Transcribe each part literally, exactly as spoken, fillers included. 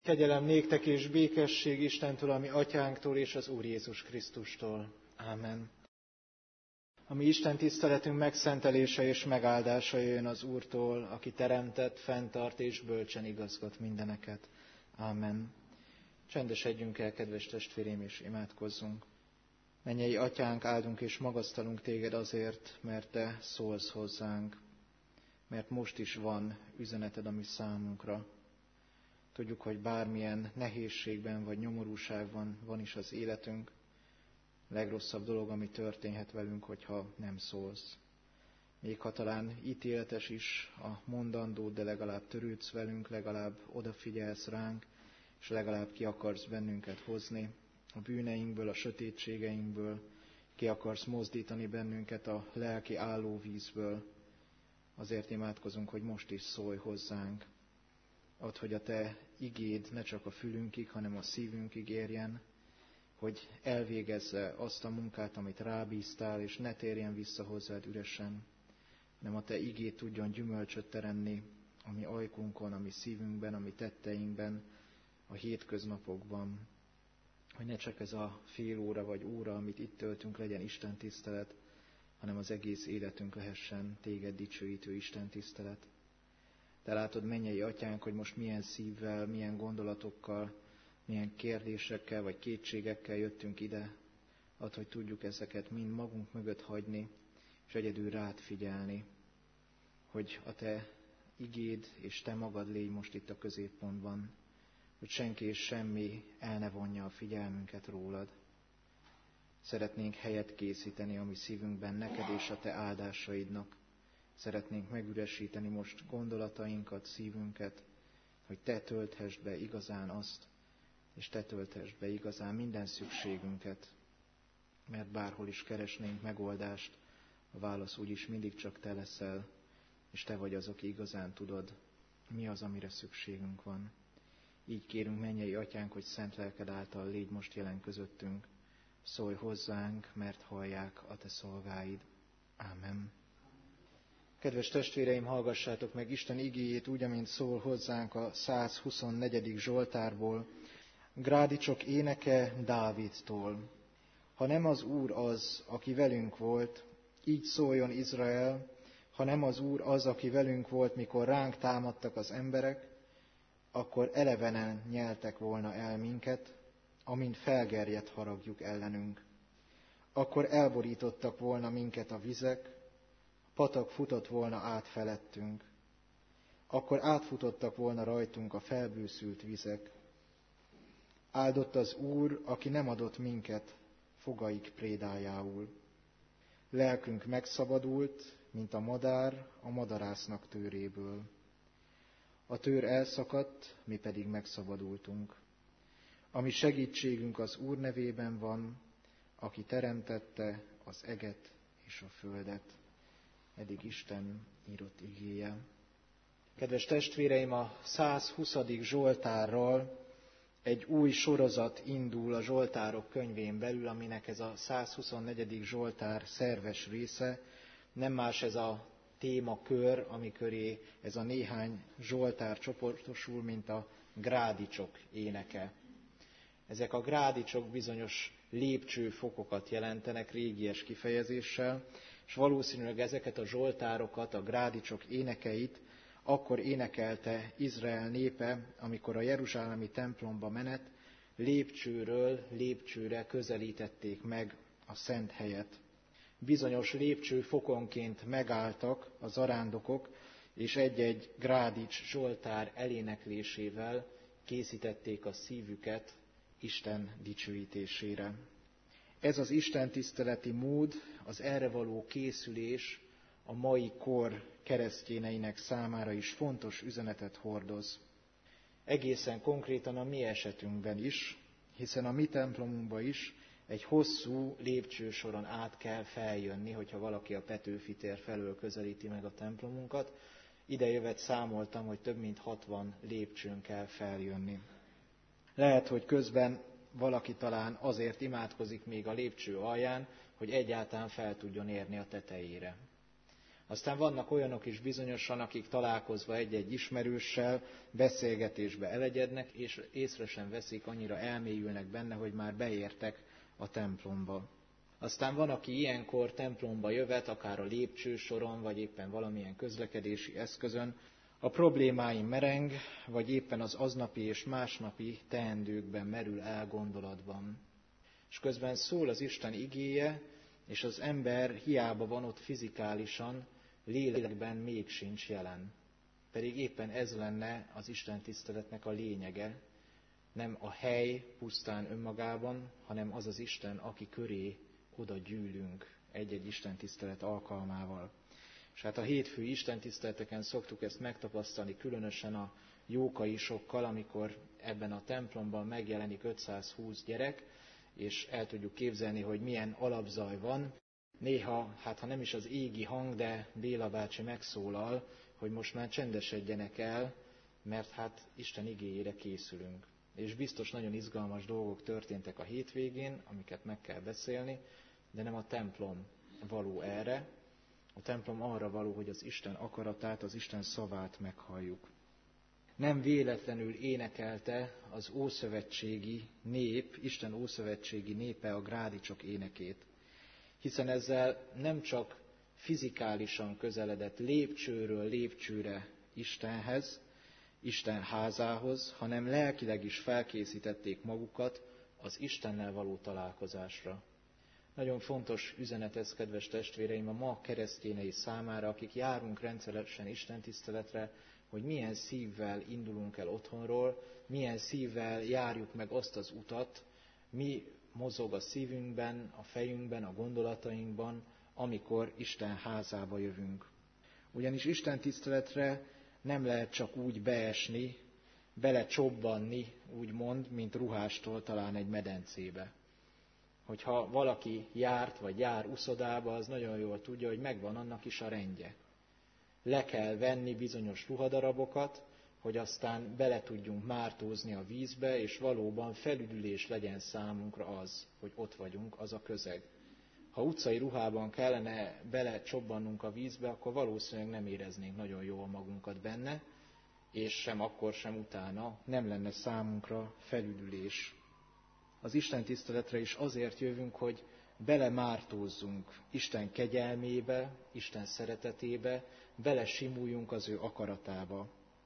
Kegyelem néktek és békesség Istentől, ami atyánktól és az Úr Jézus Krisztustól. Ámen. A mi Isten tiszteletünk megszentelése és megáldása jön az Úrtól, aki teremtett, fenntart és bölcsen igazgat mindeneket. Ámen. Csendesedjünk el, kedves testvéreim, és imádkozzunk. Mennyei atyánk, áldunk és magasztalunk téged azért, mert te szólsz hozzánk, mert most is van üzeneted a mi számunkra. Tudjuk, hogy bármilyen nehézségben vagy nyomorúságban van is az életünk, legrosszabb dolog, ami történhet velünk, hogyha nem szólsz. Még ha talán ítéletes is a mondandó, de legalább törődsz velünk, legalább odafigyelsz ránk, és legalább ki akarsz bennünket hozni a bűneinkből, a sötétségeinkből, ki akarsz mozdítani bennünket a lelki állóvízből. Azért imádkozunk, hogy most is szólj hozzánk. Add, hogy a te igéd ne csak a fülünkig, hanem a szívünkig érjen, hogy elvégezze azt a munkát, amit rábíztál, és ne térjen vissza hozzád üresen, hanem a te igéd tudjon gyümölcsöt teremni a mi ajkunkon, a mi szívünkben, a mi tetteinkben, a hétköznapokban, hogy ne csak ez a fél óra vagy óra, amit itt töltünk, legyen Isten tisztelet, hanem az egész életünk lehessen téged dicsőítő Isten tisztelet. Te látod, mennyei atyánk, hogy most milyen szívvel, milyen gondolatokkal, milyen kérdésekkel vagy kétségekkel jöttünk ide. Add, hogy tudjuk ezeket mind magunk mögött hagyni, és egyedül rád figyelni, hogy a te igéd és te magad légy most itt a középpontban, hogy senki és semmi el ne vonja a figyelmünket rólad. Szeretnénk helyet készíteni a mi szívünkben neked és a te áldásaidnak. Szeretnénk megüresíteni most gondolatainkat, szívünket, hogy te tölthesd be igazán azt, és te tölthesd be igazán minden szükségünket, mert bárhol is keresnénk megoldást, a válasz úgyis mindig csak te leszel, és te vagy az, aki igazán tudod, mi az, amire szükségünk van. Így kérünk, mennyei atyánk, hogy szent lelked által légy most jelen közöttünk. Szólj hozzánk, mert hallják a te szolgáid. Ámen. Kedves testvéreim, hallgassátok meg Isten igéjét úgy, amint szól hozzánk a száz huszonnegyedik Zsoltárból, Grádicsok éneke Dávidtól. Ha nem az Úr az, aki velünk volt, így szóljon Izrael, ha nem az Úr az, aki velünk volt, mikor ránk támadtak az emberek, akkor elevenen nyeltek volna el minket, amint felgerjedt haragjuk ellenünk. Akkor elborítottak volna minket a vizek, patak futott volna át felettünk. Akkor átfutottak volna rajtunk a felbőszült vizek. Áldott az Úr, aki nem adott minket fogaik prédájául. Lelkünk megszabadult, mint a madár a madarásznak tőréből. A tőr elszakadt, mi pedig megszabadultunk. A mi segítségünk az Úr nevében van, aki teremtette az eget és a földet. Eddig Isten írott igéje. Kedves testvéreim, a száz huszadik Zsoltárral egy új sorozat indul a Zsoltárok könyvén belül, aminek ez a száz huszonnegyedik Zsoltár szerves része. Nem más ez a témakör, amiköré ez a néhány Zsoltár csoportosul, mint a grádicsok éneke. Ezek a grádicsok bizonyos lépcsőfokokat jelentenek régies kifejezéssel, és valószínűleg ezeket a zsoltárokat, a grádicsok énekeit akkor énekelte Izrael népe, amikor a jeruzsálemi templomba menet lépcsőről lépcsőre közelítették meg a szent helyet. Bizonyos lépcsőfokonként megálltak a zarándokok, és egy-egy grádics zsoltár eléneklésével készítették a szívüket Isten dicsőítésére. Ez az Isten tiszteleti mód, az erre való készülés a mai kor keresztjéneinek számára is fontos üzenetet hordoz. Egészen konkrétan a mi esetünkben is, hiszen a mi templomunkba is egy hosszú lépcsősoron át kell feljönni, hogyha valaki a Petőfi tér felől közelíti meg a templomunkat. Idejövet számoltam, hogy több mint hatvan lépcsőn kell feljönni. Lehet, hogy közben valaki talán azért imádkozik még a lépcső alján, hogy egyáltalán fel tudjon érni a tetejére. Aztán vannak olyanok is bizonyosan, akik találkozva egy-egy ismerőssel beszélgetésbe elegyednek, és észre sem veszik, annyira elmélyülnek benne, hogy már beértek a templomba. Aztán van, aki ilyenkor templomba jövet, akár a lépcsősoron, vagy éppen valamilyen közlekedési eszközön, a problémáin mereng, vagy éppen az aznapi és másnapi teendőkben merül el gondolatban. És közben szól az Isten igéje, és az ember hiába van ott fizikálisan, lélekben még sincs jelen. Pedig éppen ez lenne az Isten tiszteletnek a lényege, nem a hely pusztán önmagában, hanem az az Isten, aki köré oda gyűlünk egy-egy Isten tisztelet alkalmával. És hát a hétfői istentiszteleteken szoktuk ezt megtapasztalni, különösen a jókaisokkal, amikor ebben a templomban megjelenik ötszázhúsz gyerek, és el tudjuk képzelni, hogy milyen alapzaj van. Néha, hát ha nem is az égi hang, de Béla bácsi megszólal, hogy most már csendesedjenek el, mert hát Isten igéjére készülünk. És biztos nagyon izgalmas dolgok történtek a hétvégén, amiket meg kell beszélni, de nem a templom való erre. A templom arra való, hogy az Isten akaratát, az Isten szavát meghalljuk. Nem véletlenül énekelte az ószövetségi nép, Isten ószövetségi népe a grádicsok énekét, hiszen ezzel nem csak fizikálisan közeledett lépcsőről lépcsőre Istenhez, Isten házához, hanem lelkileg is felkészítették magukat az Istennel való találkozásra. Nagyon fontos üzenet ez, kedves testvéreim, a ma keresztényei számára, akik járunk rendszeresen istentiszteletre, hogy milyen szívvel indulunk el otthonról, milyen szívvel járjuk meg azt az utat, mi mozog a szívünkben, a fejünkben, a gondolatainkban, amikor Isten házába jövünk. Ugyanis istentiszteletre nem lehet csak úgy beesni, belecsobbanni, úgymond, mint ruhástól talán egy medencébe. Hogyha valaki járt vagy jár uszodába, az nagyon jól tudja, hogy megvan annak is a rendje. Le kell venni bizonyos ruhadarabokat, hogy aztán bele tudjunk mártózni a vízbe, és valóban felüdülés legyen számunkra az, hogy ott vagyunk, az a közeg. Ha utcai ruhában kellene belecsobbannunk a vízbe, akkor valószínűleg nem éreznénk nagyon jól magunkat benne, és sem akkor, sem utána nem lenne számunkra felüdülés. Az Isten tiszteletre is azért jövünk, hogy belemártózzunk Isten kegyelmébe, Isten szeretetébe, belesimuljunk az ő akaratába.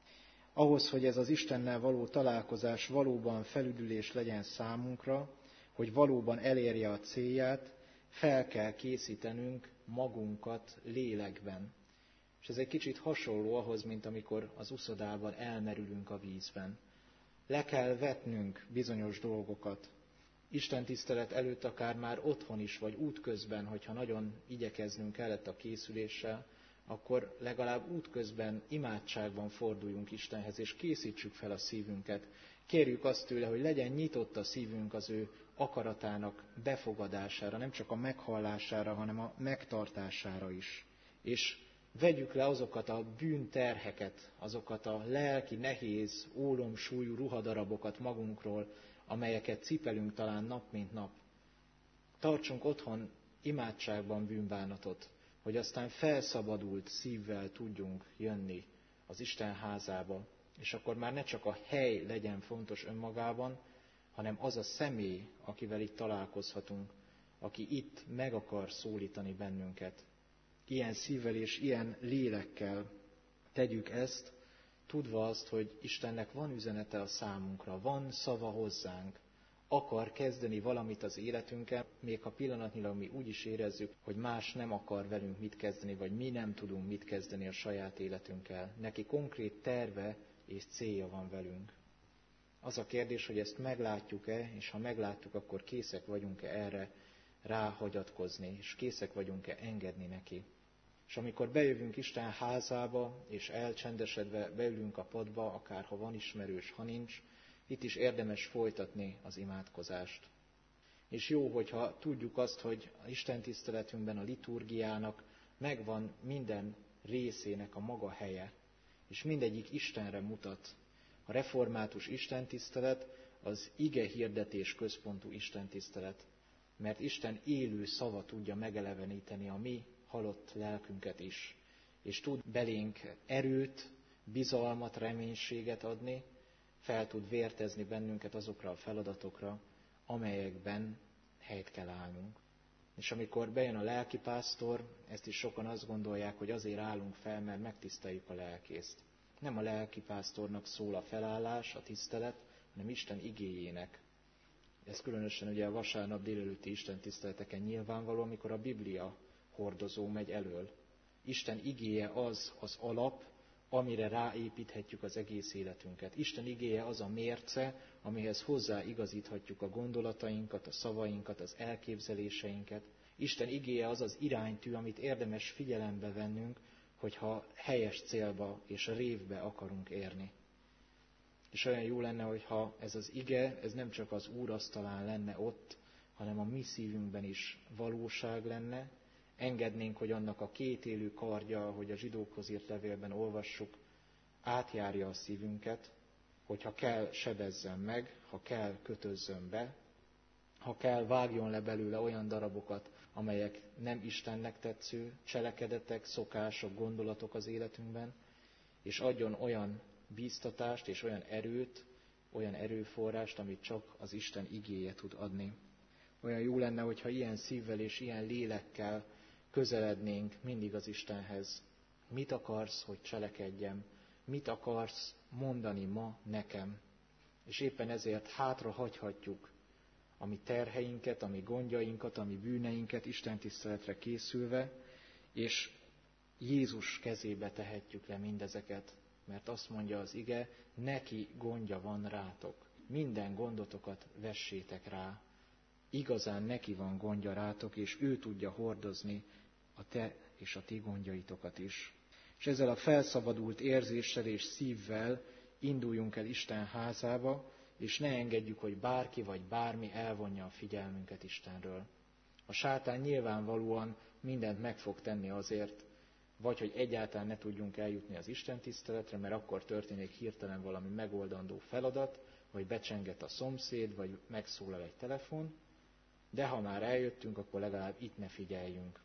Ahhoz, hogy ez az Istennel való találkozás valóban felüdülés legyen számunkra, hogy valóban elérje a célját, fel kell készítenünk magunkat lélekben. És ez egy kicsit hasonló ahhoz, mint amikor az uszodában elmerülünk a vízben. Le kell vetnünk bizonyos dolgokat. Isten tisztelet előtt akár már otthon is, vagy útközben, hogyha nagyon igyekeznünk kellett a készüléssel, akkor legalább útközben imádságban forduljunk Istenhez, és készítsük fel a szívünket. Kérjük azt tőle, hogy legyen nyitott a szívünk az ő akaratának befogadására, nem csak a meghallására, hanem a megtartására is. És vegyük le azokat a bűnterheket, azokat a lelki, nehéz, ólomsúlyú ruhadarabokat magunkról, amelyeket cipelünk talán nap mint nap. Tartsunk otthon imádságban bűnbánatot, hogy aztán felszabadult szívvel tudjunk jönni az Isten házába, és akkor már ne csak a hely legyen fontos önmagában, hanem az a személy, akivel itt találkozhatunk, aki itt meg akar szólítani bennünket. Ilyen szívvel és ilyen lélekkel tegyük ezt, tudva azt, hogy Istennek van üzenete a számunkra, van szava hozzánk, akar kezdeni valamit az életünkkel, még ha pillanatnyilag mi úgy is érezzük, hogy más nem akar velünk mit kezdeni, vagy mi nem tudunk mit kezdeni a saját életünkkel. Neki konkrét terve és célja van velünk. Az a kérdés, hogy ezt meglátjuk-e, és ha meglátjuk, akkor készek vagyunk-e erre ráhagyatkozni, és készek vagyunk-e engedni neki. És amikor bejövünk Isten házába, és elcsendesedve beülünk a padba, akár ha van ismerős, ha nincs, itt is érdemes folytatni az imádkozást. És jó, hogyha tudjuk azt, hogy az istentiszteletünkben, a liturgiának megvan minden részének a maga helye, és mindegyik Istenre mutat. A református istentisztelet az ige hirdetés központú istentisztelet, mert Isten élő szava tudja megeleveníteni a mi halott lelkünket is. és tud belénk erőt, bizalmat, reménységet adni, fel tud vértezni bennünket azokra a feladatokra, amelyekben helyt kell állnunk. És amikor bejön a lelkipásztor, ezt is sokan azt gondolják, hogy azért állunk fel, mert megtiszteljük a lelkészt. Nem a lelkipásztornak szól a felállás, a tisztelet, hanem Isten igéjének. Ez különösen ugye a vasárnap délelőtti Isten tiszteleteken nyilvánvaló, amikor a Biblia hordozó megy elől. Isten igéje az az alap, amire ráépíthetjük az egész életünket. Isten igéje az a mérce, amihez hozzáigazíthatjuk a gondolatainkat, a szavainkat, az elképzeléseinket. Isten igéje az az iránytű, amit érdemes figyelembe vennünk, hogyha helyes célba és révbe akarunk érni. És olyan jó lenne, hogyha ez az ige, ez nem csak az Úr asztalán lenne ott, hanem a mi szívünkben is valóság lenne, engednénk, hogy annak a kétélű kardja, ahogy a zsidókhoz írt levélben olvassuk, átjárja a szívünket, hogyha kell, sebezzen meg, ha kell, kötözzön be, ha kell, vágjon le belőle olyan darabokat, amelyek nem Istennek tetsző cselekedetek, szokások, gondolatok az életünkben, és adjon olyan bíztatást és olyan erőt, olyan erőforrást, amit csak az Isten igéje tud adni. Olyan jó lenne, hogyha ilyen szívvel és ilyen lélekkel közelednénk mindig az Istenhez. Mit akarsz, hogy cselekedjem? Mit akarsz mondani ma nekem? És éppen ezért hátra hagyhatjuk a mi terheinket, a mi gondjainkat, a mi bűneinket Isten tiszteletre készülve, és Jézus kezébe tehetjük le mindezeket, mert azt mondja az ige, neki gondja van rátok. Minden gondotokat vessétek rá. Igazán neki van gondja rátok, és ő tudja hordozni a te és a ti gondjaitokat is. És ezzel a felszabadult érzéssel és szívvel induljunk el Isten házába, és ne engedjük, hogy bárki vagy bármi elvonja a figyelmünket Istenről. A sátán nyilvánvalóan mindent meg fog tenni azért, vagy hogy egyáltalán ne tudjunk eljutni az Isten tiszteletre, mert akkor történik hirtelen valami megoldandó feladat, vagy becsenget a szomszéd, vagy megszólal egy telefon, de ha már eljöttünk, akkor legalább itt ne figyeljünk.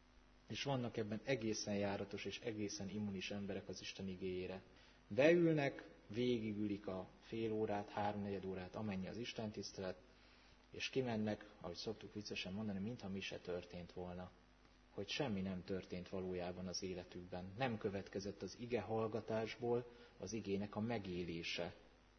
És vannak ebben egészen járatos és egészen immunis emberek az Isten igéjére. Beülnek, végigülik a fél órát, háromnegyed órát, amennyi az Isten tisztelet, és kimennek, ahogy szoktuk viccesen mondani, mintha mi se történt volna. Hogy semmi nem történt valójában az életükben. Nem következett az ige hallgatásból az igének a megélése.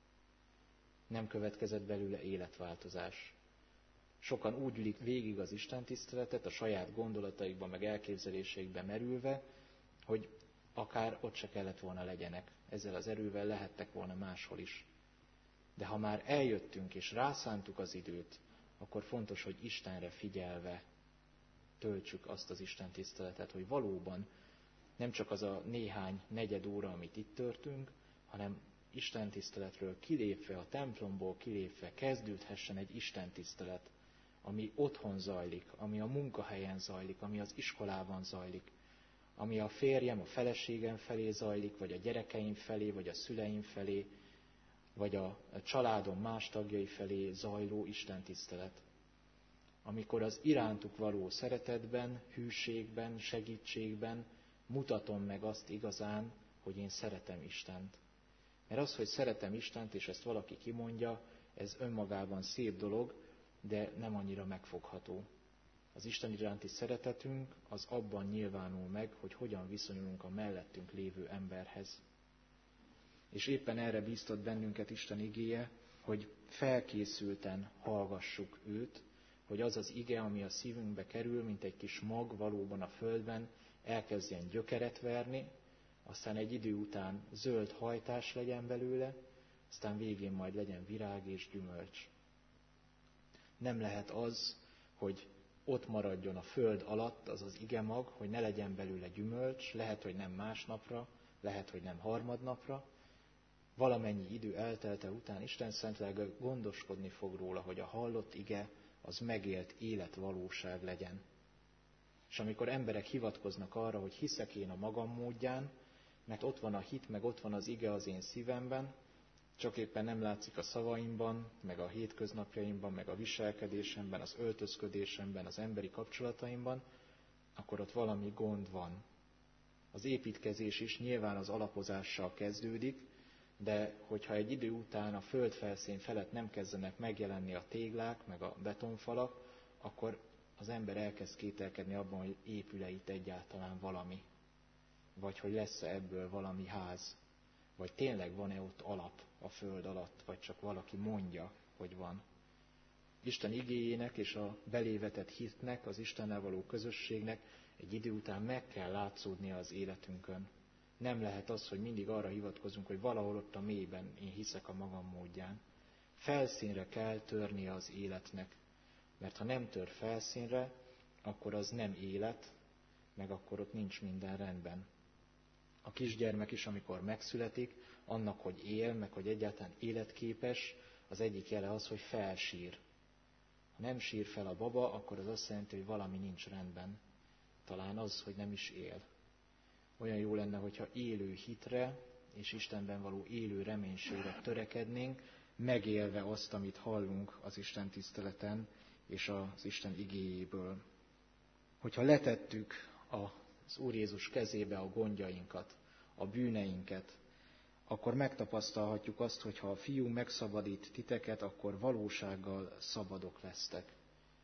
Nem következett belőle életváltozás. Sokan úgy ülik végig az Isten tiszteletet, a saját gondolataikban, meg elképzeléseikben merülve, hogy akár ott se kellett volna legyenek. Ezzel az erővel lehettek volna máshol is. De ha már eljöttünk és rászántuk az időt, akkor fontos, hogy Istenre figyelve töltsük azt az Isten tiszteletet, hogy valóban nem csak az a néhány negyed óra, amit itt törtünk, hanem Isten tiszteletről kilépve, a templomból kilépve kezdődhessen egy Isten tisztelet, ami otthon zajlik, ami a munkahelyen zajlik, ami az iskolában zajlik, ami a férjem, a feleségem felé zajlik, vagy a gyerekeim felé, vagy a szüleim felé, vagy a családom más tagjai felé zajló Isten tisztelet. Amikor az irántuk való szeretetben, hűségben, segítségben mutatom meg azt igazán, hogy én szeretem Istent. Mert az, hogy szeretem Istent, és ezt valaki kimondja, ez önmagában szép dolog, de nem annyira megfogható. Az Isten iránti szeretetünk az abban nyilvánul meg, hogy hogyan viszonyulunk a mellettünk lévő emberhez. És éppen erre bíztat bennünket Isten igéje, hogy felkészülten hallgassuk őt, hogy az az ige, ami a szívünkbe kerül, mint egy kis mag valóban a földben, elkezdjen gyökeret verni, aztán egy idő után zöld hajtás legyen belőle, aztán végén majd legyen virág és gyümölcs. Nem lehet az, hogy ott maradjon a föld alatt az az igemag, hogy ne legyen belőle gyümölcs, lehet, hogy nem másnapra, lehet, hogy nem harmadnapra. Valamennyi idő eltelte után Isten szent lelke gondoskodni fog róla, hogy a hallott ige az megélt életvalóság legyen. És amikor emberek hivatkoznak arra, hogy hiszek én a magam módján, mert ott van a hit, meg ott van az ige az én szívemben, csak éppen nem látszik a szavaimban, meg a hétköznapjaimban, meg a viselkedésemben, az öltözködésemben, az emberi kapcsolataimban, akkor ott valami gond van. Az építkezés is nyilván az alapozással kezdődik, de hogyha egy idő után a földfelszín felett nem kezdenek megjelenni a téglák, meg a betonfalak, akkor az ember elkezd kételkedni abban, hogy épül-e itt egyáltalán valami, vagy hogy lesz-e ebből valami ház, vagy tényleg van-e ott alap a föld alatt, vagy csak valaki mondja, hogy van. Isten igéjének és a belévetett hitnek, az Istennel való közösségnek egy idő után meg kell látszódnia az életünkön. Nem lehet az, hogy mindig arra hivatkozunk, hogy valahol ott a mélyben én hiszek a magam módján. Felszínre kell törnie az életnek, mert ha nem tör felszínre, akkor az nem élet, meg akkor ott nincs minden rendben. A kisgyermek is, amikor megszületik, annak, hogy él, meg hogy egyáltalán életképes, az egyik jele az, hogy felsír. Ha nem sír fel a baba, akkor az azt jelenti, hogy valami nincs rendben. Talán az, hogy nem is él. Olyan jó lenne, hogyha élő hitre és Istenben való élő reménységre törekednénk, megélve azt, amit hallunk az Isten tiszteleten és az Isten igéjéből. Hogyha letettük az Úr Jézus kezébe a gondjainkat, a bűneinket, akkor megtapasztalhatjuk azt, hogy ha a Fiú megszabadít titeket, akkor valósággal szabadok lesztek.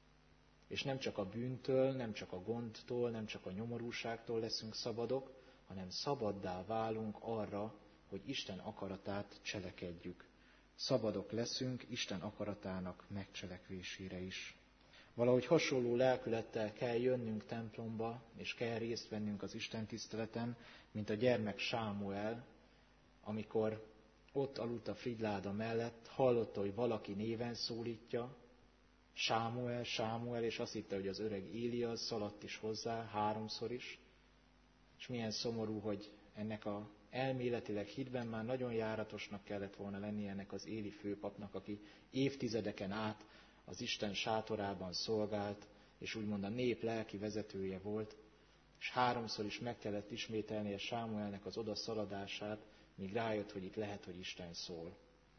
És nem csak a bűntől, nem csak a gondtól, nem csak a nyomorúságtól leszünk szabadok, hanem szabaddá válunk arra, hogy Isten akaratát cselekedjük. Szabadok leszünk Isten akaratának megcselekvésére is. Valahogy hasonló lelkülettel kell jönnünk templomba, és kell részt vennünk az Isten tiszteleten, mint a gyermek Sámuel, amikor ott aludt a frigyláda mellett, hallotta, hogy valaki néven szólítja, Sámuel, Sámuel, és azt hitte, hogy az öreg Élia szaladt is hozzá, háromszor is. És milyen szomorú, hogy ennek a elméletileg hitben már nagyon járatosnak kellett volna lennie ennek az Éli főpapnak, aki évtizedeken át az Isten sátorában szolgált, és úgymond a nép lelki vezetője volt, és háromszor is meg kellett ismételnie Sámuelnek az oda szaladását, míg rájött, hogy itt lehet, hogy Isten szól.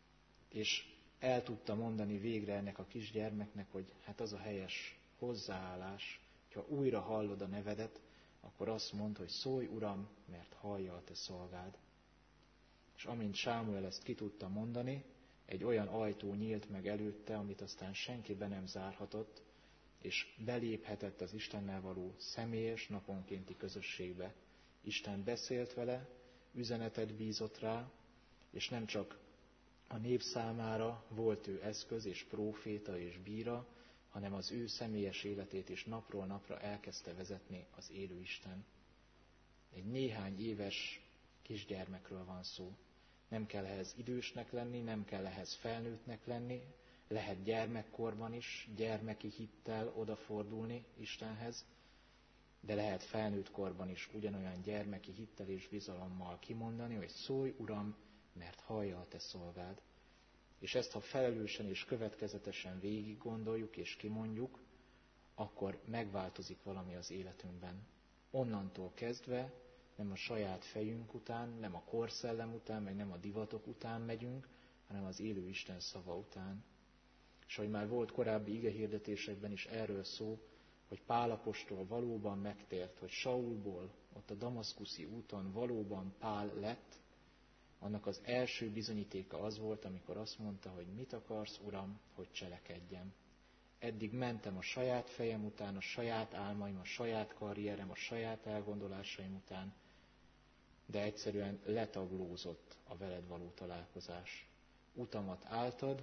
És el tudta mondani végre ennek a kisgyermeknek, hogy hát az a helyes hozzáállás, hogyha újra hallod a nevedet, akkor azt mondd, hogy szólj, Uram, mert hallja a te szolgád. És amint Sámuel ezt ki tudta mondani, egy olyan ajtó nyílt meg előtte, amit aztán senki be nem zárhatott, és beléphetett az Istennel való személyes, naponkénti közösségbe. Isten beszélt vele, üzenetet bízott rá, és nem csak a nép számára volt ő eszköz és próféta és bíra, hanem az ő személyes életét is napról napra elkezdte vezetni az élő Isten. Egy néhány éves kisgyermekről van szó. Nem kell ehhez idősnek lenni, nem kell ehhez felnőttnek lenni, lehet gyermekkorban is, gyermeki hittel odafordulni Istenhez, de lehet felnőtt korban is ugyanolyan gyermeki hittel és bizalommal kimondani, hogy szólj, Uram, mert hallja a te szolgád. És ezt, ha felelősen és következetesen végig gondoljuk és kimondjuk, akkor megváltozik valami az életünkben. Onnantól kezdve nem a saját fejünk után, nem a korszellem után, meg nem a divatok után megyünk, hanem az élő Isten szava után. És ahogy már volt korábbi igehirdetésekben is erről szó, hogy Pál apostol valóban megtért, hogy Saulból, ott a damaszkuszi úton valóban Pál lett, annak az első bizonyítéka az volt, amikor azt mondta, hogy mit akarsz, Uram, hogy cselekedjem. Eddig mentem a saját fejem után, a saját álmaim, a saját karrierem, a saját elgondolásaim után, de egyszerűen letaglózott a veled való találkozás. Utamat álltad,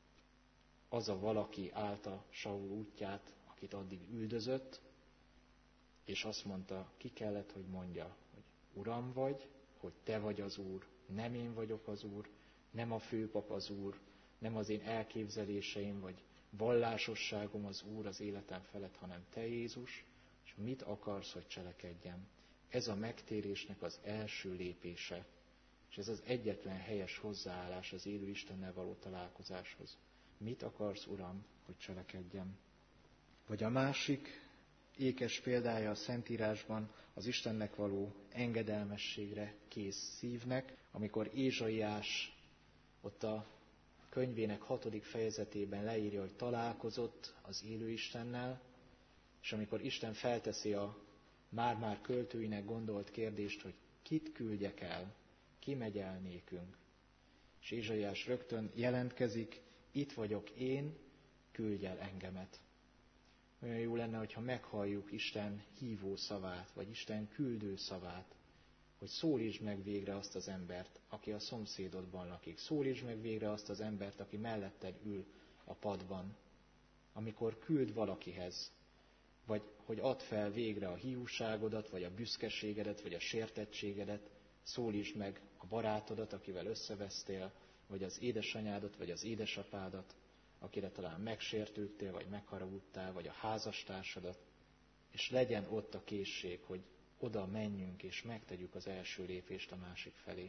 az a valaki állta Saul útját, akit addig üldözött, és azt mondta, ki kellett, hogy mondja, hogy Uram vagy, hogy te vagy az Úr, nem én vagyok az Úr, nem a főpap az Úr, nem az én elképzeléseim, vagy vallásosságom az Úr az életem felett, hanem te, Jézus, és mit akarsz, hogy cselekedjem. Ez a megtérésnek az első lépése, és ez az egyetlen helyes hozzáállás az élő Istennel való találkozáshoz. Mit akarsz, Uram, hogy cselekedjem? Vagy a másik ékes példája a Szentírásban az Istennek való engedelmességre kész szívnek, amikor Ézsaiás ott a könyvének hatodik fejezetében leírja, hogy találkozott az élő Istennel, és amikor Isten felteszi a már-már költőinek gondolt kérdést, hogy kit küldjek el, ki megy el nékünk. És Ézsaiás rögtön jelentkezik, itt vagyok én, küldj el engemet. Olyan jó lenne, hogyha meghalljuk Isten hívó szavát, vagy Isten küldő szavát, hogy szólítsd meg végre azt az embert, aki a szomszédodban lakik. Szólítsd meg végre azt az embert, aki melletted ül a padban. Amikor küld valakihez, vagy hogy add fel végre a hiúságodat, vagy a büszkeségedet, vagy a sértettségedet, szólítsd meg a barátodat, akivel összevesztél, vagy az édesanyádat, vagy az édesapádat, akire talán megsértődtél, vagy megharagudtál, vagy a házastársadat, és legyen ott a készség, hogy oda menjünk, és megtegyük az első lépést a másik felé.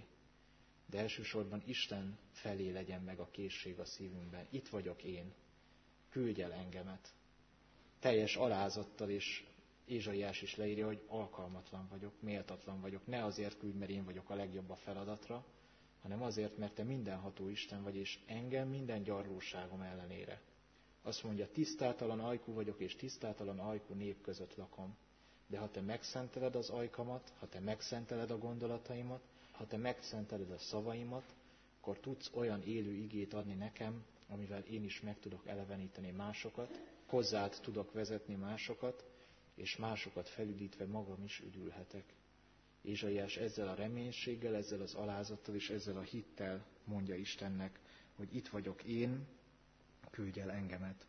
De elsősorban Isten felé legyen meg a készség a szívünkben. Itt vagyok én, küldj el engemet. Teljes alázattal, és Ézsaiás is leírja, hogy alkalmatlan vagyok, méltatlan vagyok. Ne azért küldj, mert én vagyok a legjobb a feladatra, hanem azért, mert te mindenható Isten vagy, és engem minden gyarlóságom ellenére. Azt mondja, tisztátalan ajkú vagyok, és tisztátalan ajkú nép között lakom. De ha te megszenteled az ajkamat, ha te megszenteled a gondolataimat, ha te megszenteled a szavaimat, akkor tudsz olyan élő igét adni nekem, amivel én is meg tudok eleveníteni másokat, hozzád tudok vezetni másokat, és másokat felüdítve magam is üdülhetek. Ézsaiás ezzel a reménységgel, ezzel az alázattal és ezzel a hittel mondja Istennek, hogy itt vagyok én, küldj el engemet.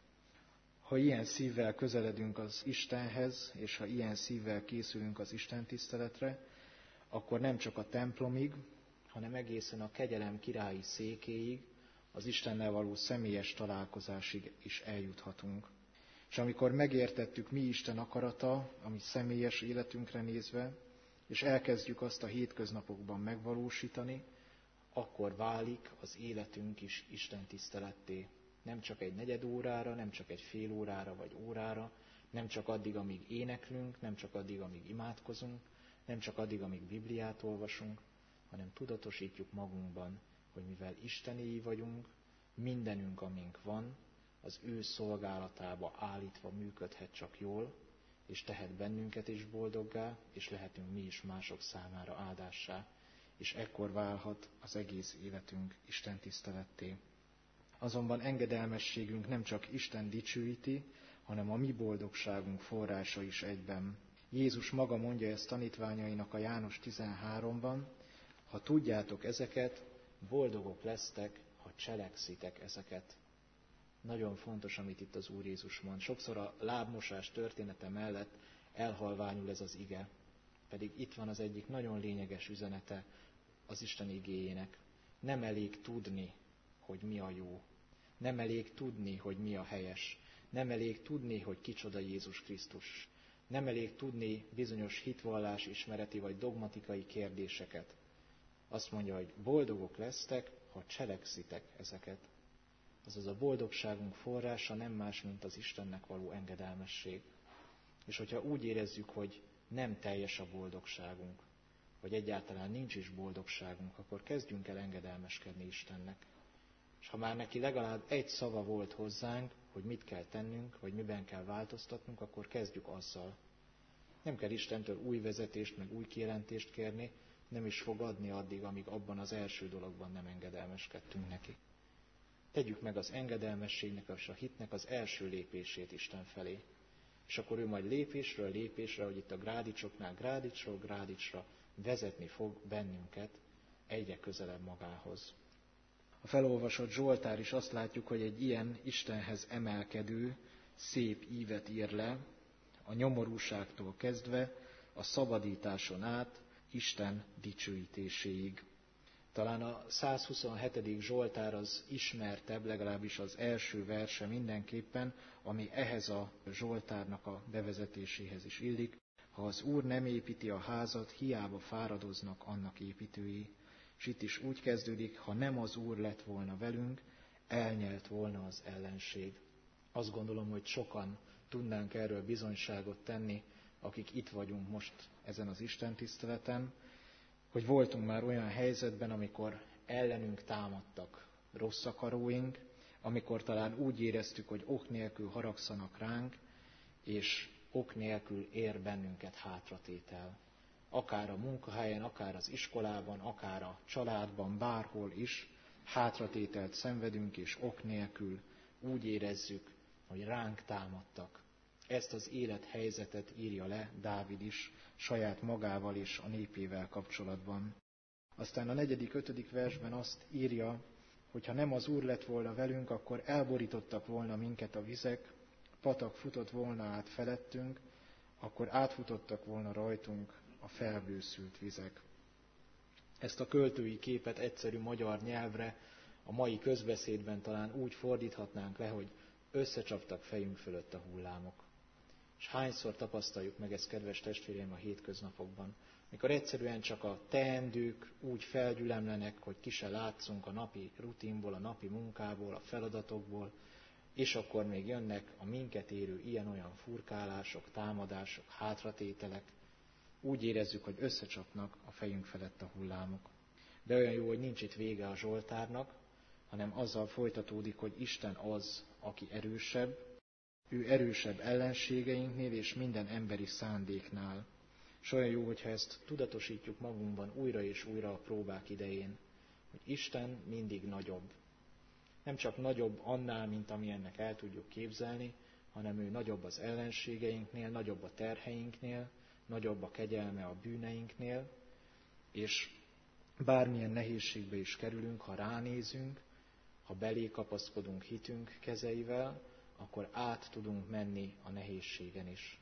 Ha ilyen szívvel közeledünk az Istenhez, és ha ilyen szívvel készülünk az Isten tiszteletre, akkor nem csak a templomig, hanem egészen a kegyelem királyi székéig, az Istennel való személyes találkozásig is eljuthatunk. És amikor megértettük, mi Isten akarata, ami személyes életünkre nézve, és elkezdjük azt a hétköznapokban megvalósítani, akkor válik az életünk is Isten tiszteletté. Nem csak egy negyed órára, nem csak egy fél órára vagy órára, nem csak addig, amíg éneklünk, nem csak addig, amíg imádkozunk, nem csak addig, amíg Bibliát olvasunk, hanem tudatosítjuk magunkban, hogy mivel Istenéi vagyunk, mindenünk, amink van, az ő szolgálatába állítva működhet csak jól, és tehet bennünket is boldoggá, és lehetünk mi is mások számára áldássá, és ekkor válhat az egész életünk Isten tiszteletté. Azonban engedelmességünk nem csak Isten dicsőíti, hanem a mi boldogságunk forrása is egyben. Jézus maga mondja ezt tanítványainak a János tizenháromban, ha tudjátok ezeket, boldogok lesztek, ha cselekszitek ezeket. Nagyon fontos, amit itt az Úr Jézus mond. Sokszor a lábmosás története mellett elhalványul ez az ige. Pedig itt van az egyik nagyon lényeges üzenete az Isten igéjének. Nem elég tudni, hogy mi a jó. Nem elég tudni, hogy mi a helyes. Nem elég tudni, hogy kicsoda Jézus Krisztus. Nem elég tudni bizonyos hitvallás ismereti vagy dogmatikai kérdéseket. Azt mondja, hogy boldogok lesztek, ha cselekszitek ezeket. Azaz a boldogságunk forrása nem más, mint az Istennek való engedelmesség. És hogyha úgy érezzük, hogy nem teljes a boldogságunk, vagy egyáltalán nincs is boldogságunk, akkor kezdjünk el engedelmeskedni Istennek. És ha már neki legalább egy szava volt hozzánk, hogy mit kell tennünk, vagy miben kell változtatnunk, akkor kezdjük azzal. Nem kell Istentől új vezetést, meg új kijelentést kérni, nem is fog adni addig, amíg abban az első dologban nem engedelmeskedtünk neki. Tegyük meg az engedelmességnek és a hitnek az első lépését Isten felé. És akkor ő majd lépésről lépésre, hogy itt a grádicsoknál grádicsról grádicsra vezetni fog bennünket egyre közelebb magához. A felolvasott Zsoltár is azt látjuk, hogy egy ilyen Istenhez emelkedő, szép ívet ír le, a nyomorúságtól kezdve, a szabadításon át, Isten dicsőítéséig. Talán a százhuszonhetedik Zsoltár az ismertebb, legalábbis az első verse mindenképpen, ami ehhez a Zsoltárnak a bevezetéséhez is illik. Ha az Úr nem építi a házat, hiába fáradoznak annak építői. És itt is úgy kezdődik, ha nem az Úr lett volna velünk, elnyelt volna az ellenség. Azt gondolom, hogy sokan tudnánk erről bizonyságot tenni, akik itt vagyunk most ezen az Isten tiszteleten, hogy voltunk már olyan helyzetben, amikor ellenünk támadtak rossz akaróink, amikor talán úgy éreztük, hogy ok nélkül haragszanak ránk, és ok nélkül ér bennünket hátratétel. Akár a munkahelyen, akár az iskolában, akár a családban, bárhol is hátratételt szenvedünk, és ok nélkül úgy érezzük, hogy ránk támadtak. Ezt az élethelyzetet írja le Dávid is saját magával és a népével kapcsolatban. Aztán a negyedik, ötödik versben azt írja, hogy ha nem az Úr lett volna velünk, akkor elborítottak volna minket a vizek, patak futott volna át felettünk, akkor átfutottak volna rajtunk a felbőszült vizek. Ezt a költői képet egyszerű magyar nyelvre a mai közbeszédben talán úgy fordíthatnánk le, hogy összecsaptak fejünk fölött a hullámok. És hányszor tapasztaljuk meg ezt, kedves testvéreim, a hétköznapokban, mikor egyszerűen csak a teendők úgy felgyülemlenek, hogy ki se látszunk a napi rutinból, a napi munkából, a feladatokból, és akkor még jönnek a minket érő ilyen-olyan furkálások, támadások, hátratételek. Úgy érezzük, hogy összecsapnak a fejünk felett a hullámok. De olyan jó, hogy nincs itt vége a Zsoltárnak, hanem azzal folytatódik, hogy Isten az, aki erősebb, ő erősebb ellenségeinknél és minden emberi szándéknál. És olyan jó, hogyha ezt tudatosítjuk magunkban újra és újra a próbák idején, hogy Isten mindig nagyobb. Nem csak nagyobb annál, mint amilyennek el tudjuk képzelni, hanem ő nagyobb az ellenségeinknél, nagyobb a terheinknél, nagyobb a kegyelme a bűneinknél, és bármilyen nehézségbe is kerülünk, ha ránézünk, ha belé kapaszkodunk hitünk kezeivel, akkor át tudunk menni a nehézségen is.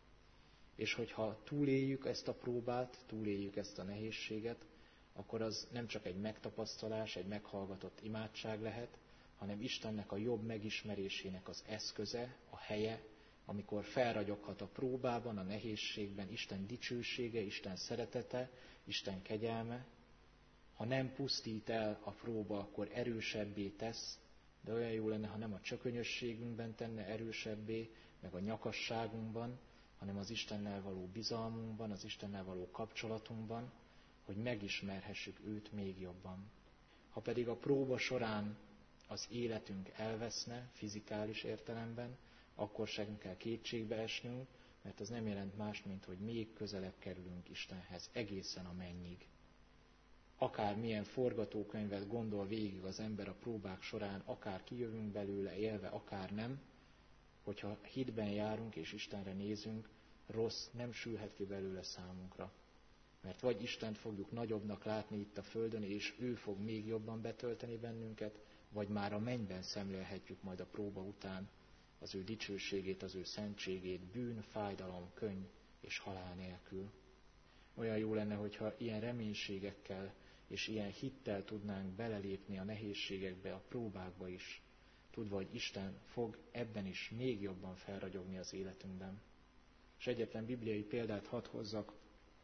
És hogyha túléljük ezt a próbát, túléljük ezt a nehézséget, akkor az nem csak egy megtapasztalás, egy meghallgatott imádság lehet, hanem Istennek a jobb megismerésének az eszköze, a helye, amikor felragyoghat a próbában, a nehézségben Isten dicsősége, Isten szeretete, Isten kegyelme. Ha nem pusztít el a próba, akkor erősebbé tesz, de olyan jó lenne, ha nem a csökönyösségünkben tenne erősebbé, meg a nyakasságunkban, hanem az Istennel való bizalmunkban, az Istennel való kapcsolatunkban, hogy megismerhessük őt még jobban. Ha pedig a próba során az életünk elveszne fizikális értelemben, akkor sem kell kétségbe esnünk, mert az nem jelent más, mint hogy még közelebb kerülünk Istenhez, egészen a mennyig. Akár milyen forgatókönyvet gondol végig az ember a próbák során, akár kijövünk belőle élve, akár nem, hogyha hitben járunk és Istenre nézünk, rossz nem sülhet ki belőle számunkra. Mert vagy Istent fogjuk nagyobbnak látni itt a földön, és ő fog még jobban betölteni bennünket, vagy már a mennyben szemlélhetjük majd a próba után az ő dicsőségét, az ő szentségét, bűn, fájdalom, könny és halál nélkül. Olyan jó lenne, hogyha ilyen reménységekkel és ilyen hittel tudnánk belelépni a nehézségekbe, a próbákba is, tudva, hogy Isten fog ebben is még jobban felragyogni az életünkben. És egyetlen bibliai példát hadd hozzak,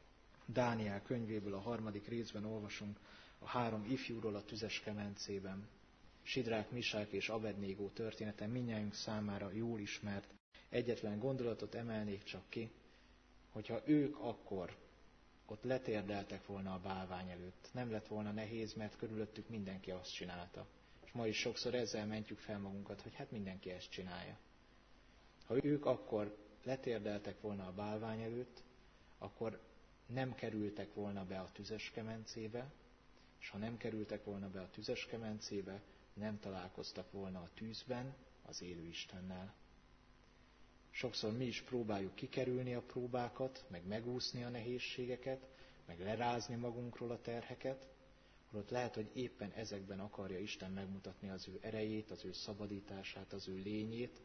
Dániel könyvéből a harmadik részben olvasunk a három ifjúról a tüzes kemencében. Sidrák, Misák és Abednégó története mindnyájunk számára jól ismert. Egyetlen gondolatot emelnék csak ki, hogyha ők akkor ott letérdeltek volna a bálvány előtt. Nem lett volna nehéz, mert körülöttük mindenki azt csinálta. És ma is sokszor ezzel mentjük fel magunkat, hogy hát mindenki ezt csinálja. Ha ők akkor letérdeltek volna a bálvány előtt, akkor nem kerültek volna be a tüzes kemencébe, és ha nem kerültek volna be a tüzes kemencébe, nem találkoztak volna a tűzben az élő Istennel. Sokszor mi is próbáljuk kikerülni a próbákat, meg megúszni a nehézségeket, meg lerázni magunkról a terheket, holott lehet, hogy éppen ezekben akarja Isten megmutatni az ő erejét, az ő szabadítását, az ő lényét,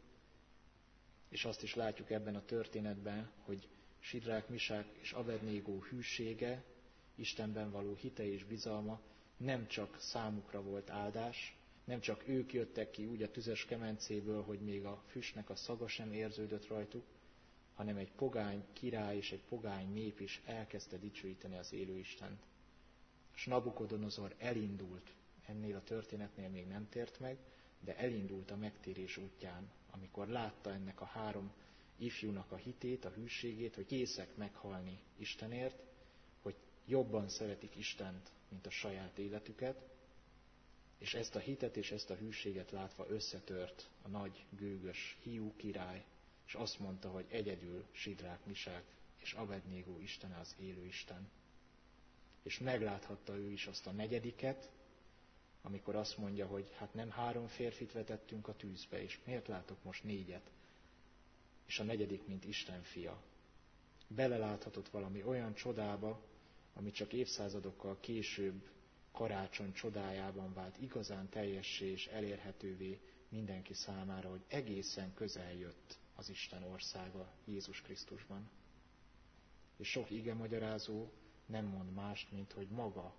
és azt is látjuk ebben a történetben, hogy Sidrák, Misák és Abednégó hűsége, Istenben való hite és bizalma nem csak számukra volt áldás, nem csak ők jöttek ki úgy a tüzes kemencéből, hogy még a füstnek a szaga sem érződött rajtuk, hanem egy pogány király és egy pogány nép is elkezdte dicsőíteni az élő Istent. És Nabukodonozor elindult, ennél a történetnél még nem tért meg, de elindult a megtérés útján, amikor látta ennek a három ifjúnak a hitét, a hűségét, hogy készek meghalni Istenért, hogy jobban szeretik Istent, mint a saját életüket, és ezt a hitet és ezt a hűséget látva összetört a nagy, gőgös hiú király, és azt mondta, hogy egyedül Sidrák, Misák és Abednégó Istene az élő Isten. És megláthatta ő is azt a negyediket, amikor azt mondja, hogy hát nem három férfit vetettünk a tűzbe, és miért látok most négyet? És a negyedik, mint Isten fia. Beleláthatott valami olyan csodába, ami csak évszázadokkal később karácsony csodájában vált igazán teljessé és elérhetővé mindenki számára, hogy egészen közel jött az Isten országa Jézus Krisztusban. És sok igemagyarázó nem mond mást, mint hogy maga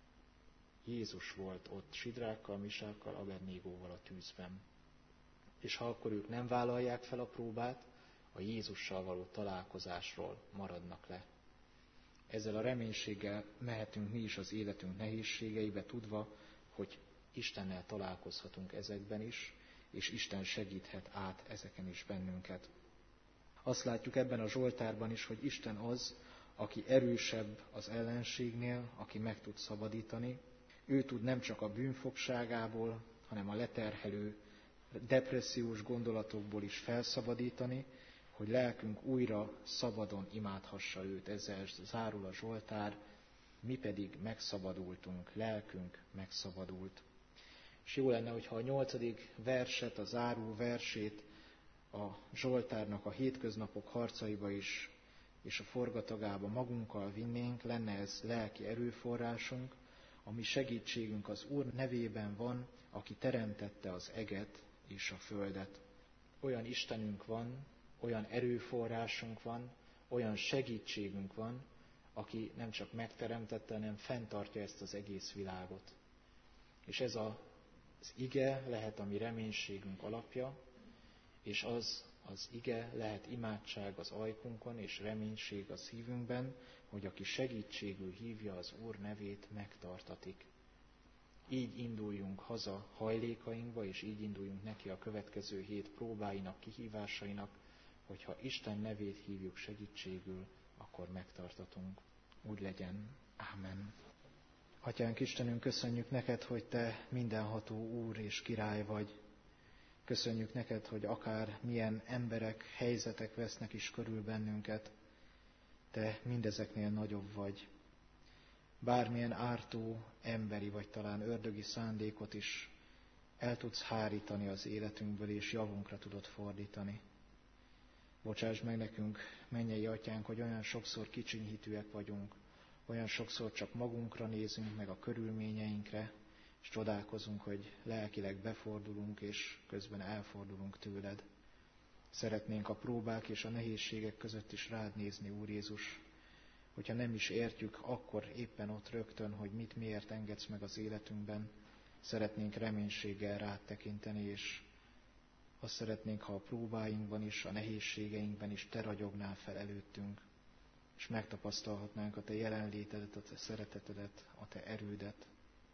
Jézus volt ott Sidrákkal, Misákkal, Abednégóval a tűzben. És ha akkor ők nem vállalják fel a próbát, a Jézussal való találkozásról maradnak le. Ezzel a reménységgel mehetünk mi is az életünk nehézségeibe, tudva, hogy Istennel találkozhatunk ezekben is, és Isten segíthet át ezeken is bennünket. Azt látjuk ebben a Zsoltárban is, hogy Isten az, aki erősebb az ellenségnél, aki meg tud szabadítani. Ő tud nem csak a bűnfogságából, hanem a leterhelő, depressziós gondolatokból is felszabadítani, hogy lelkünk újra szabadon imádhassa őt. Ezzel zárul a Zsoltár, mi pedig megszabadultunk, lelkünk megszabadult. És jó lenne, hogyha a nyolcadik verset, a záró versét a Zsoltárnak a hétköznapok harcaiba is, és a forgatagába magunkkal vinnénk, lenne ez lelki erőforrásunk, ami segítségünk az Úr nevében van, aki teremtette az eget és a földet. Olyan Istenünk van, olyan erőforrásunk van, olyan segítségünk van, aki nem csak megteremtette, hanem fenntartja ezt az egész világot. És ez a, az ige lehet a mi reménységünk alapja, és az az ige lehet imádság az ajkunkon, és reménység a szívünkben, hogy aki segítségül hívja az Úr nevét, megtartatik. Így induljunk haza hajlékainkba, és így induljunk neki a következő hét próbáinak, kihívásainak, hogyha Isten nevét hívjuk segítségül, akkor megtartatunk. Úgy legyen. Ámen. Atyánk Istenünk, köszönjük neked, hogy te mindenható Úr és Király vagy. Köszönjük neked, hogy akár milyen emberek, helyzetek vesznek is körül bennünket, te mindezeknél nagyobb vagy. Bármilyen ártó, emberi vagy talán ördögi szándékot is el tudsz hárítani az életünkből, és javunkra tudod fordítani. Bocsáss meg nekünk, mennyei Atyánk, hogy olyan sokszor kicsinyhitűek vagyunk, olyan sokszor csak magunkra nézünk, meg a körülményeinkre, és csodálkozunk, hogy lelkileg befordulunk, és közben elfordulunk tőled. Szeretnénk a próbák és a nehézségek között is rád nézni, Úr Jézus, hogyha nem is értjük, akkor éppen ott rögtön, hogy mit miért engedsz meg az életünkben, szeretnénk reménységgel rád tekinteni, és azt szeretnénk, ha a próbáinkban is, a nehézségeinkben is te ragyognál fel előttünk, és megtapasztalhatnánk a te jelenlétedet, a te szeretetedet, a te erődet.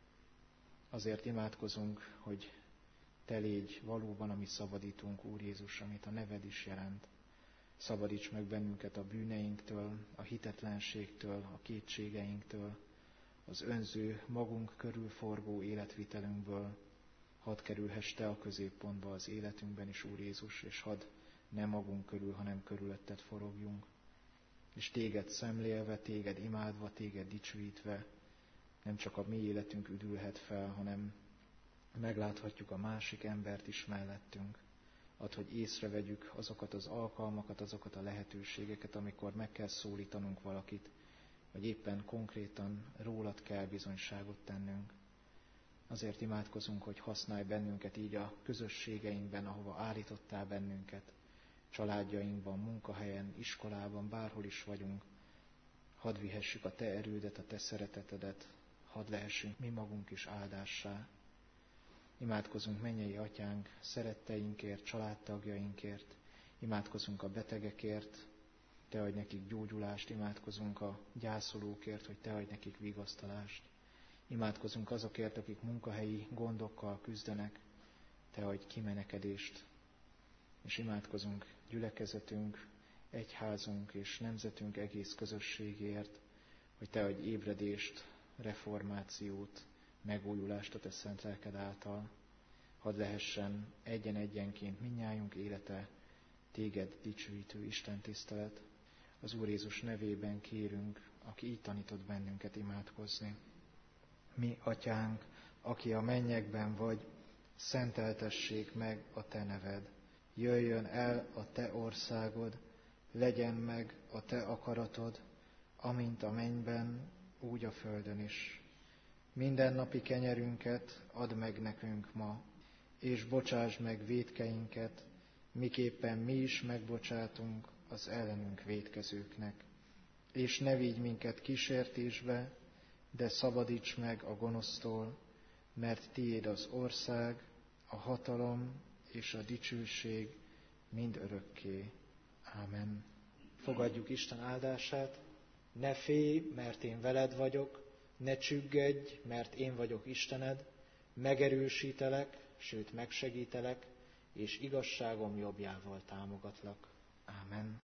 Azért imádkozunk, hogy te légy valóban a mi szabadítunk, Úr Jézus, amit a neved is jelent. Szabadíts meg bennünket a bűneinktől, a hitetlenségtől, a kétségeinktől, az önző, magunk körül forgó életvitelünkből. Hadd kerülhess te a középpontba az életünkben is, Úr Jézus, és hadd ne magunk körül, hanem körülötted forogjunk. És téged szemlélve, téged imádva, téged dicsőítve, nem csak a mi életünk üdülhet fel, hanem megláthatjuk a másik embert is mellettünk. Add, hogy észrevegyük azokat az alkalmakat, azokat a lehetőségeket, amikor meg kell szólítanunk valakit, vagy éppen konkrétan rólad kell bizonyságot tennünk. Azért imádkozunk, hogy használj bennünket így a közösségeinkben, ahova állítottál bennünket, családjainkban, munkahelyen, iskolában, bárhol is vagyunk. Hadd vihessük a te erődet, a te szeretetedet, hadd lehessünk mi magunk is áldássá. Imádkozunk, mennyei Atyánk, szeretteinkért, családtagjainkért, imádkozunk a betegekért, te adj nekik gyógyulást, imádkozunk a gyászolókért, hogy te adj nekik vigasztalást. Imádkozunk azokért, akik munkahelyi gondokkal küzdenek, te adj kimenekedést. És imádkozunk gyülekezetünk, egyházunk és nemzetünk egész közösségért, hogy te adj ébredést, reformációt, megújulást a te szent lelked által. Hadd lehessen egyen-egyenként mindnyájunk élete téged dicsőítő Isten tisztelet. Az Úr Jézus nevében kérünk, aki így tanított bennünket imádkozni. Mi, Atyánk, aki a mennyekben vagy, szenteltessék meg a Te neved. Jöjjön el a Te országod, legyen meg a Te akaratod, amint a mennyben, úgy a földön is. Mindennapi kenyerünket add meg nekünk ma, és bocsásd meg vétkeinket, miképpen mi is megbocsátunk az ellenünk vétkezőknek. És ne vigy minket kísértésbe, de szabadíts meg a gonosztól, mert tiéd az ország, a hatalom és a dicsőség mind örökké. Ámen. Fogadjuk Isten áldását. Ne félj, mert én veled vagyok, ne csüggedj, mert én vagyok Istened, megerősítelek, sőt megsegítelek, és igazságom jobbjával támogatlak. Ámen.